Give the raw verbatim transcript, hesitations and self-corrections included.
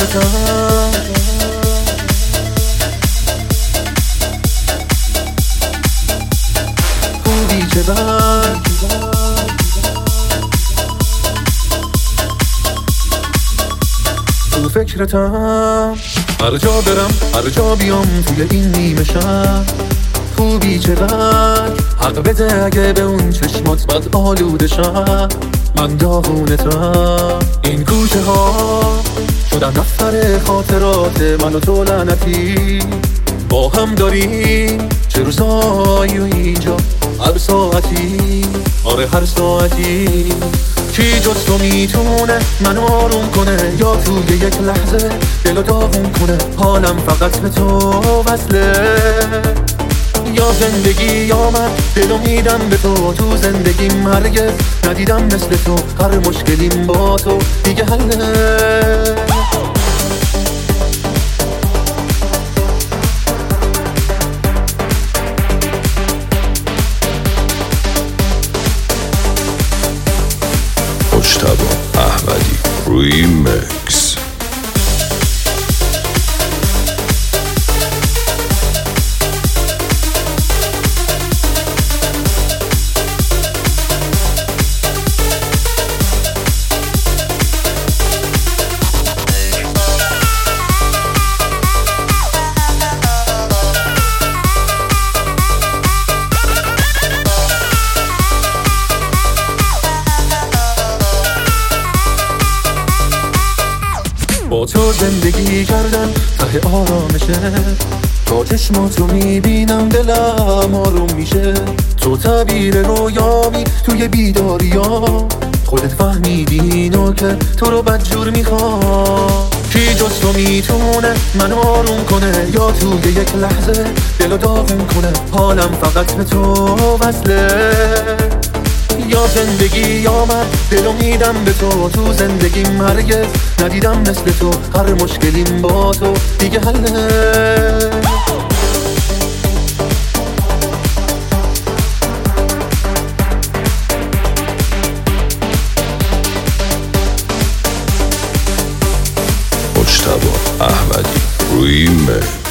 فکرتم خوبی چه بد تو فکرتم هر جا برم هر جا بیام توی این نیمه شب خوبی چه بد حق بده اگه به اون چشمات بد آلوده شم من داغونتم این گوشه ها شدن دفتر خاطرات من و تو لعنتی با هم داریم چه روزایی و اینجا هر ساعتی آره هر ساعتی کی جز تو میتونه من آروم کنه یا توی یک لحظه دلو داغون کنه حالم فقط به تو وصله یا زندگی یا من دلو میدم به تو تو زندگیم هرگز ندیدم مثل تو هر مشکلیم با تو دیگه حله مجتبی احمدی ریمیکس. با تو زندگی کردن ته آرامشه با چشماتو میبینم دلم آروم میشه تو تعبیر رویامی توی بیداریا خودت فهمیدی اینو که تو رو بدجور میخوام کی جز تو میتونه من آروم کنه یا توی یک لحظه دلو داغون کنه حالم فقط به تو وصله یا زندگی یا من دلو میدم به تو تو زندگیم هرگز ندیدم مثل تو هر مشکلیم با تو دیگه حله مجتبی احمدی ریمیکس.